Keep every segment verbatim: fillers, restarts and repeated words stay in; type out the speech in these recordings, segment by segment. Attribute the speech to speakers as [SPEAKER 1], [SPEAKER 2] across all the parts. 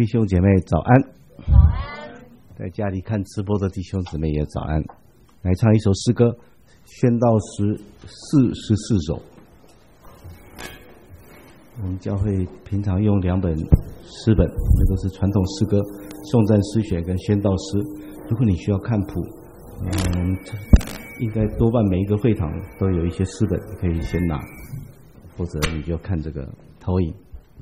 [SPEAKER 1] 弟兄姐妹早安，
[SPEAKER 2] 早安。
[SPEAKER 1] 在家里看直播的弟兄姊妹也早安。来唱一首诗歌，宣道诗四十四首。我们教会平常用两本诗本，这都是传统诗歌、颂赞诗选跟宣道诗。如果你需要看谱，嗯，应该多半每一个会堂都有一些诗本，可以先拿，或者你就看这个投影。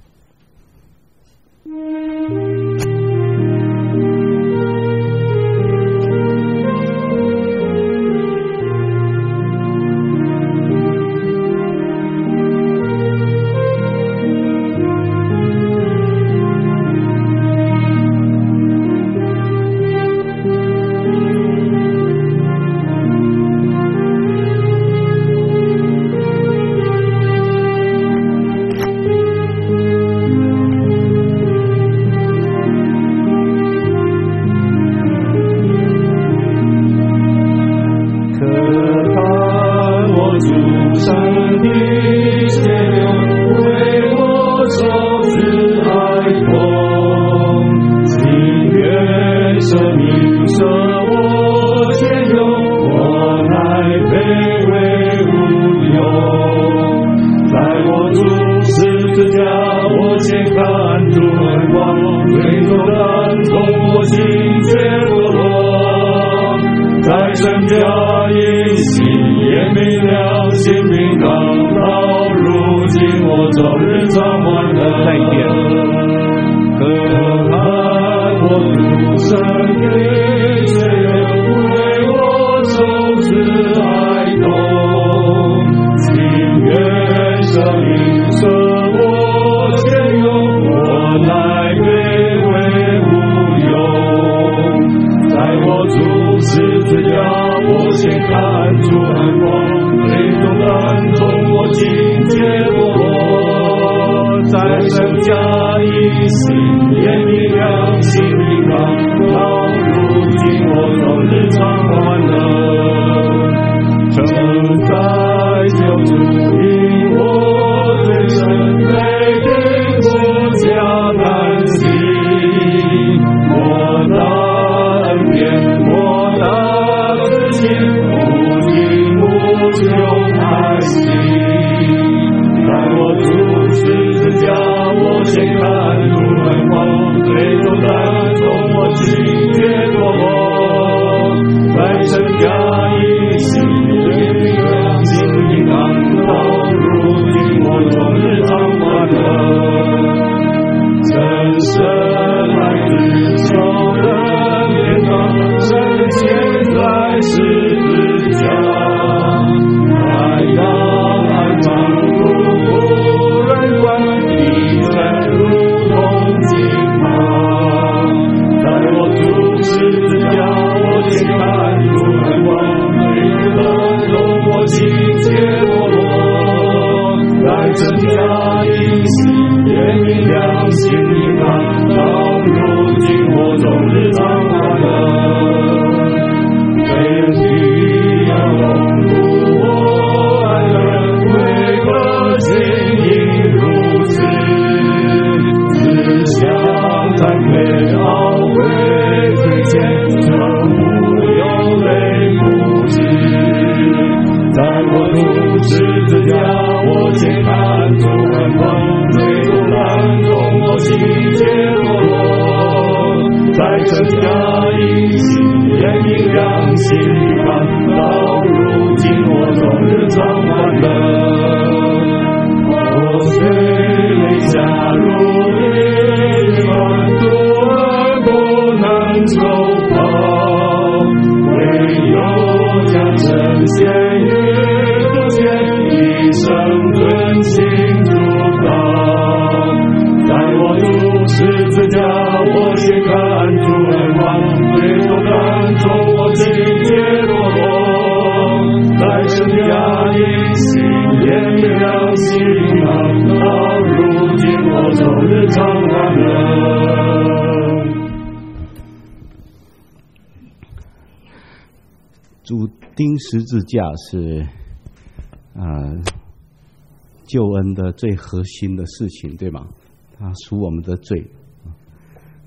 [SPEAKER 1] 主钉十字架是啊、呃、救恩的最核心的事情，对吗？他赎我们的罪，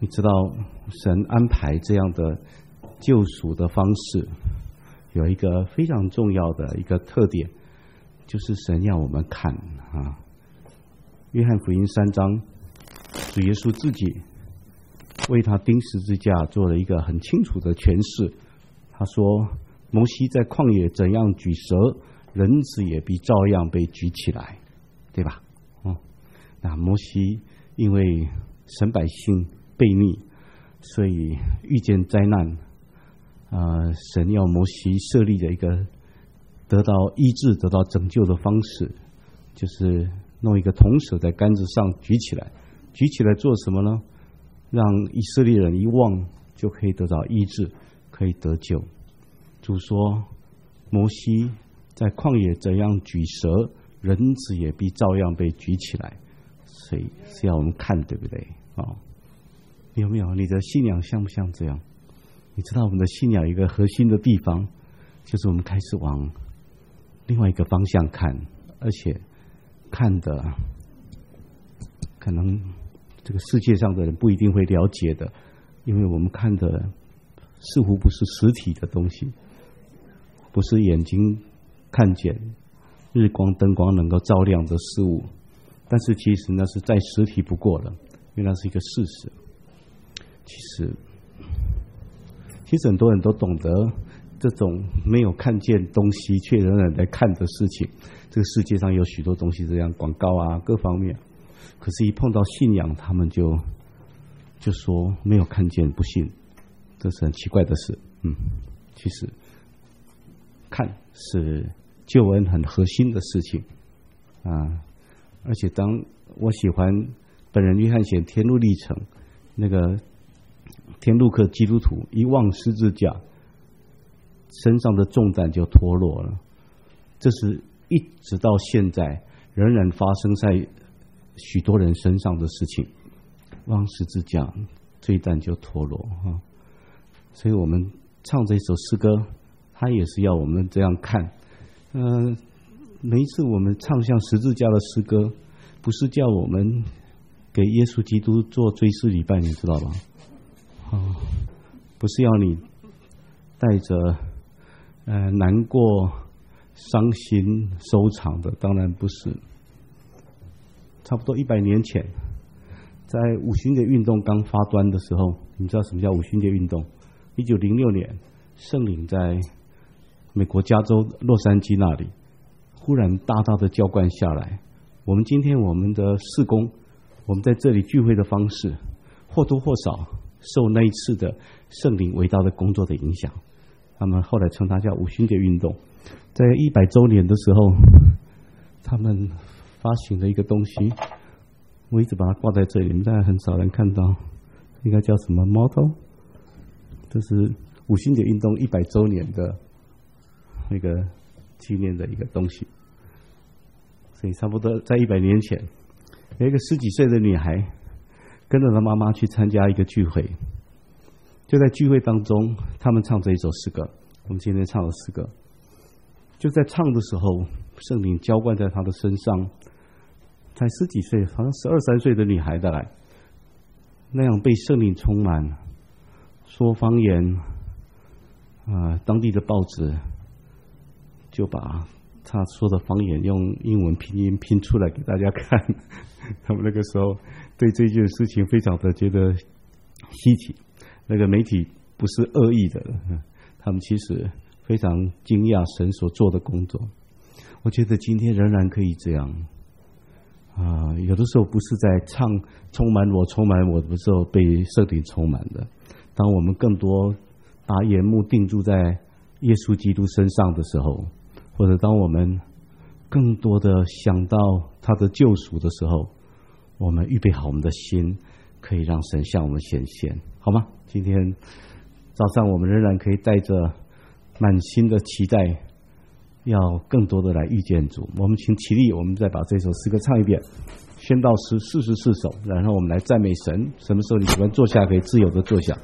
[SPEAKER 1] 你知道神安排这样的救赎的方式，有一个非常重要的一个特点，就是神要我们看啊。约翰福音三章，主耶稣自己为他钉十字架做了一个很清楚的诠释。他说：“摩西在旷野怎样举蛇，人子也必照样被举起来，对吧？”哦，那摩西因为神百姓悖逆，所以遇见灾难，呃，神要摩西设立的一个得到医治、得到拯救的方式，就是弄一个铜蛇在杆子上举起来，举起来做什么呢？让以色列人一望就可以得到医治，可以得救。主说：“摩西在旷野怎样举蛇，人子也必照样被举起来。”所以是要我们看，对不对？哦，有没有？你的信仰像不像这样？你知道我们的信仰有一个核心的地方，就是我们开始往另外一个方向看，而且看的可能这个世界上的人不一定会了解的，因为我们看的似乎不是实体的东西，不是眼睛看见日光灯光能够照亮的事物，但是其实那是再实体不过了，因为那是一个事实。其实其实很多人都懂得这种没有看见东西却仍然在看的事情，这个世界上有许多东西这样，广告啊各方面，可是一碰到信仰，他们就就说没有看见不信，这是很奇怪的事。嗯，其实看是救恩很核心的事情啊。而且当我喜欢本人约翰写天路历程，那个天路客基督徒一望十字架，身上的重担就脱落了。这是一直到现在仍然发生在许多人身上的事情，望十字架，罪担就脱落啊。所以我们唱这首诗歌，它也是要我们这样看。嗯、呃，每一次我们唱向十字架的诗歌，不是叫我们给耶稣基督做追思礼拜，你知道吧？哦，不是要你带着呃难过、伤心收场的，当然不是。差不多一百年前，在五旬节运动刚发端的时候，你知道什么叫五旬节运动？一九零六年，圣灵在美国加州洛杉矶那里忽然大大的浇灌下来。我们今天我们的事工，我们在这里聚会的方式，或多或少受那一次的圣灵伟大的工作的影响。他们后来称它叫五旬节运动。在一百周年的时候，他们发行了一个东西，我一直把它挂在这里，你们大概很少人看到，应该叫什么 motto？ 这是五旬节运动一百周年的那个纪念的一个东西。所以差不多在一百年前，有一个十几岁的女孩跟着她妈妈去参加一个聚会，就在聚会当中，他们唱这一首诗歌，我们今天唱的诗歌，就在唱的时候，圣灵浇灌在她的身上，才十几岁，好像十二三岁的女孩的来，那样被圣灵充满，说方言，啊、呃，当地的报纸就把他说的方言用英文拼音拼出来给大家看。他们那个时候对这件事情非常的觉得稀奇，那个媒体不是恶意的，他们其实非常惊讶神所做的工作。我觉得今天仍然可以这样啊、呃，有的时候不是在唱充满我充满我的时候被圣灵充满的，当我们更多把眼目定住在耶稣基督身上的时候，或者当我们更多的想到他的救赎的时候，我们预备好我们的心，可以让神向我们显现，好吗？今天早上我们仍然可以带着满心的期待，要更多的来遇见主。我们请起立，我们再把这首诗歌唱一遍，宣道诗四十四首，然后我们来赞美神。什么时候你喜欢坐下，可以自由的坐下。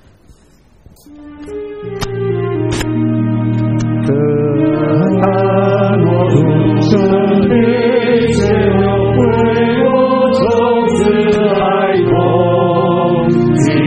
[SPEAKER 2] 生命却为我从此爱痛，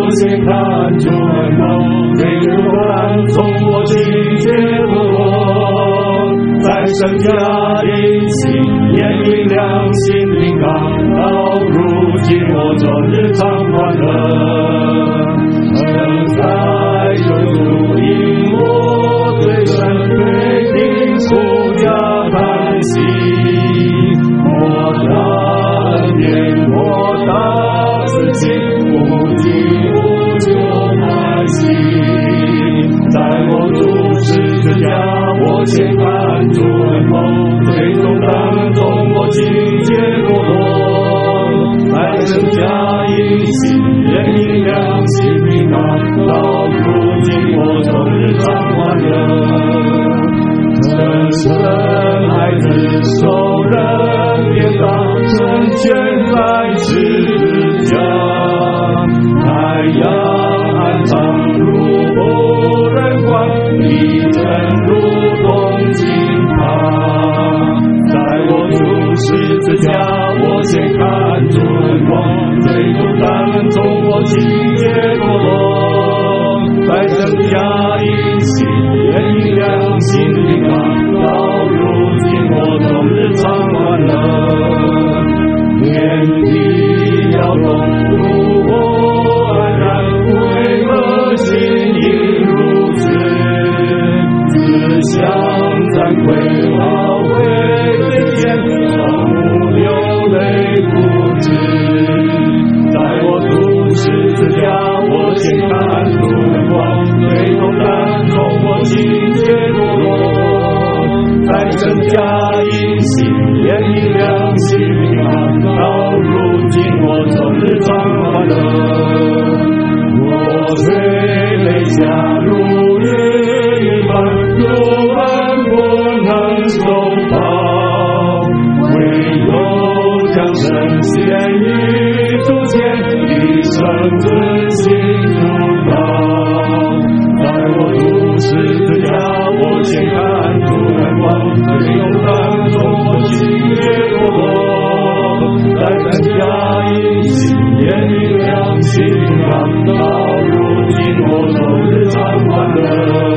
[SPEAKER 2] 先看准梦，最终难从我境界脱落。在生家里心眼明亮，心灵感到如今我终日常欢乐。神在有主引我，对神对听出家叹息。我的恩典，我的自己，无尽无穷爱惜。在我主十字架，我先看准梦，最终当中我境界脱落。在生家因心眼明亮，心平安，到如今我终日常欢乐。真神孩子受人鞭打，成全在十字架。太阳暗藏如不人观，地震如同惊怕。在我主十字架，我先看准光，最终当中我境界脱落。在生家因心眼明亮，心平安，到如今我终日常欢乐。天地摇动，如我安然，为何心应如此？自相惭愧，懊悔之间，双目流泪不止。在我主十字架，我先看准光，最终当中我境界脱落。在生家因心眼明亮，心平安，到如今我终日常欢乐。我虽泪下如雨一般，如恩不能收报，唯有将身献于主前，一生自信主道。在我主十字架，我先看准光，最终当中我境界脱落。在生家因心眼明亮，心平安，到如今我终日常欢乐。